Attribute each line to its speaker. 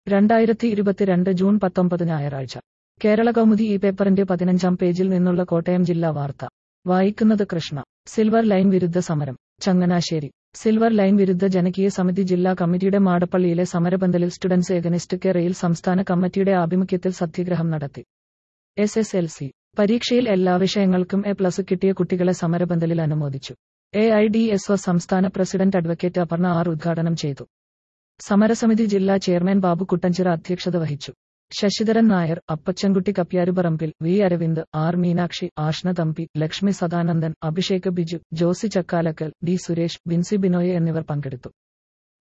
Speaker 1: 2022 June 19 ഞായറാഴ്ച കേരളകൗമുദി ഈ പേപ്പറിന്റെ 15-ാം പേജിൽ നിന്നുള്ള കോട്ടയം ജില്ലാ വാർത്ത വായിക്കുന്നത് കൃഷ്ണ. സിൽവർ ലൈൻ വിരുദ്ധ സമരം ചങ്ങനാശ്ശേരി. സിൽവർ ലൈൻ വിരുദ്ധ ജനകീയ സമിതി ജില്ലാ കമ്മിറ്റിയുടെ മാടപ്പള്ളിയിലെ സമരപന്തലിൽ സ്റ്റുഡൻസ് എഗനിസ്റ്റ് കെറയിൽ സംസ്ഥാന കമ്മിറ്റിയുടെ ആഭിമുഖ്യത്തിൽ സത്യഗ്രഹം നടത്തി. SSLC പരീക്ഷയിൽ എല്ലാ വിഷയങ്ങൾക്കും A+ കിട്ടിയ കുട്ടികളെ സമരപന്തലിൽ അനുമോദിച്ചു. AIDSO സംസ്ഥാന പ്രസിഡന്റ് അഡ്വക്കേറ്റ് അപർണ ആർ ഉദ്ഘാടനം ചെയ്തു. സമരസമിതി ജില്ലാ ചെയർമാൻ ബാബു കുട്ടഞ്ചിറ അധ്യക്ഷത വഹിച്ചു. Sasidharan Nair, Appachankutty Kapyaruparambil, V Aravind, R Meenakshi, Ashna Thampi, Lakshmi Sadanandan, Abhishek Biju, Josy Chakkalakkal, D Suresh, Binsy Binoy എന്നിവർ പങ്കെടുത്തു.